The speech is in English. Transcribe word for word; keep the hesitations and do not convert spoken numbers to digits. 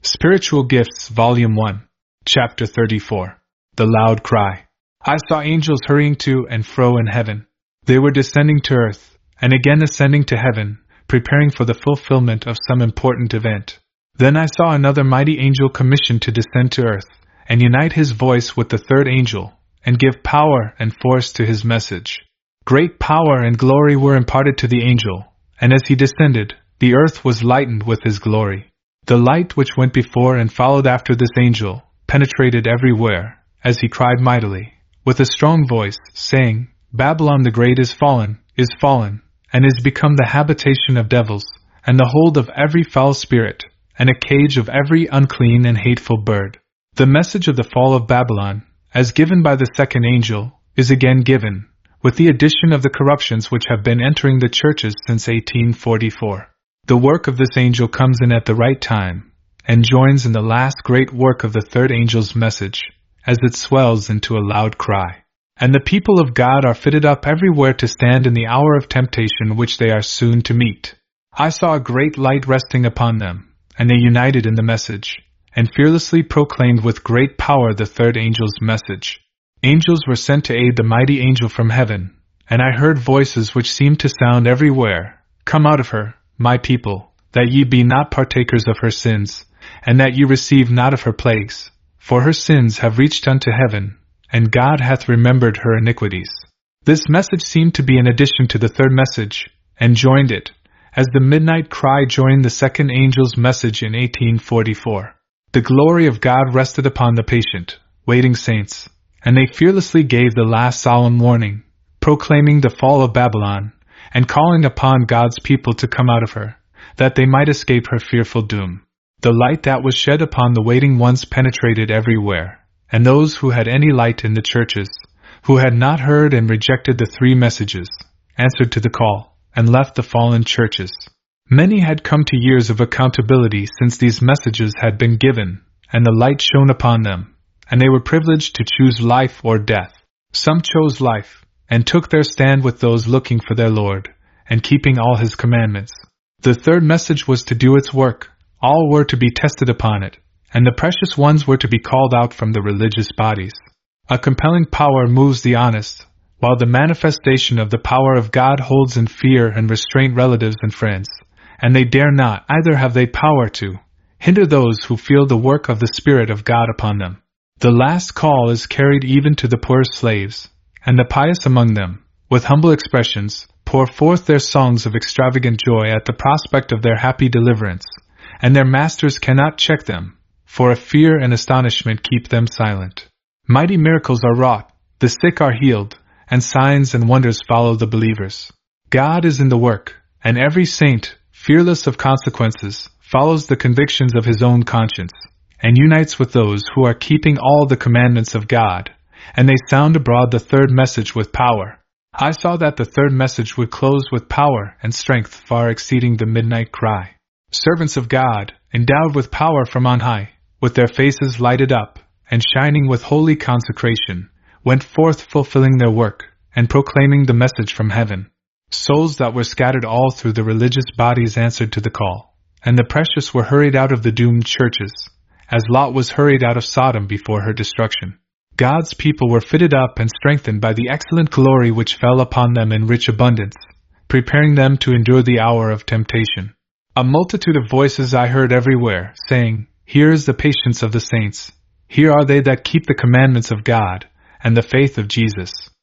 Spiritual Gifts, Volume one, Chapter thirty-four. The Loud Cry. I saw angels hurrying to and fro in heaven. They were descending to earth, and again ascending to heaven, preparing for the fulfillment of some important event. Then I saw another mighty angel commissioned to descend to earth, and unite his voice with the third angel, and give power and force to his message. Great power and glory were imparted to the angel, and as he descended, the earth was lightened with his glory. The light which went before and followed after this angel penetrated everywhere, as he cried mightily, with a strong voice, saying, Babylon the Great is fallen, is fallen, and is become the habitation of devils, and the hold of every foul spirit, and a cage of every unclean and hateful bird. The message of the fall of Babylon, as given by the second angel, is again given, with the addition of the corruptions which have been entering the churches since eighteen forty-four. The work of this angel comes in at the right time, and joins in the last great work of the third angel's message, as it swells into a loud cry. And the people of God are fitted up everywhere to stand in the hour of temptation which they are soon to meet. I saw a great light resting upon them, and they united in the message, and fearlessly proclaimed with great power the third angel's message. Angels were sent to aid the mighty angel from heaven, and I heard voices which seemed to sound everywhere, Come out of her, my people, that ye be not partakers of her sins, and that ye receive not of her plagues, for her sins have reached unto heaven, and God hath remembered her iniquities. This message seemed to be an addition to the third message, and joined it, as the midnight cry joined the second angel's message in eighteen forty-four. The glory of God rested upon the patient, waiting saints, and they fearlessly gave the last solemn warning, proclaiming the fall of Babylon, and calling upon God's people to come out of her, that they might escape her fearful doom. The light that was shed upon the waiting ones penetrated everywhere, and those who had any light in the churches, who had not heard and rejected the three messages, answered to the call, and left the fallen churches. Many had come to years of accountability since these messages had been given, and the light shone upon them, and they were privileged to choose life or death. Some chose life, and took their stand with those looking for their Lord, and keeping all his commandments. The third message was to do its work. All were to be tested upon it, and the precious ones were to be called out from the religious bodies. A compelling power moves the honest, while the manifestation of the power of God holds in fear and restraint relatives and friends, and they dare not, either have they power to, hinder those who feel the work of the Spirit of God upon them. The last call is carried even to the poor slaves, and the pious among them, with humble expressions, pour forth their songs of extravagant joy at the prospect of their happy deliverance, and their masters cannot check them, for a fear and astonishment keep them silent. Mighty miracles are wrought, the sick are healed, and signs and wonders follow the believers. God is in the work, and every saint, fearless of consequences, follows the convictions of his own conscience, and unites with those who are keeping all the commandments of God, and they sound abroad the third message with power. I saw that the third message would close with power and strength far exceeding the midnight cry. Servants of God, endowed with power from on high, with their faces lighted up, and shining with holy consecration, went forth fulfilling their work, and proclaiming the message from heaven. Souls that were scattered all through the religious bodies answered to the call, and the precious were hurried out of the doomed churches, as Lot was hurried out of Sodom before her destruction. God's people were fitted up and strengthened by the excellent glory which fell upon them in rich abundance, preparing them to endure the hour of temptation. A multitude of voices I heard everywhere, saying, Here is the patience of the saints, here are they that keep the commandments of God, and the faith of Jesus.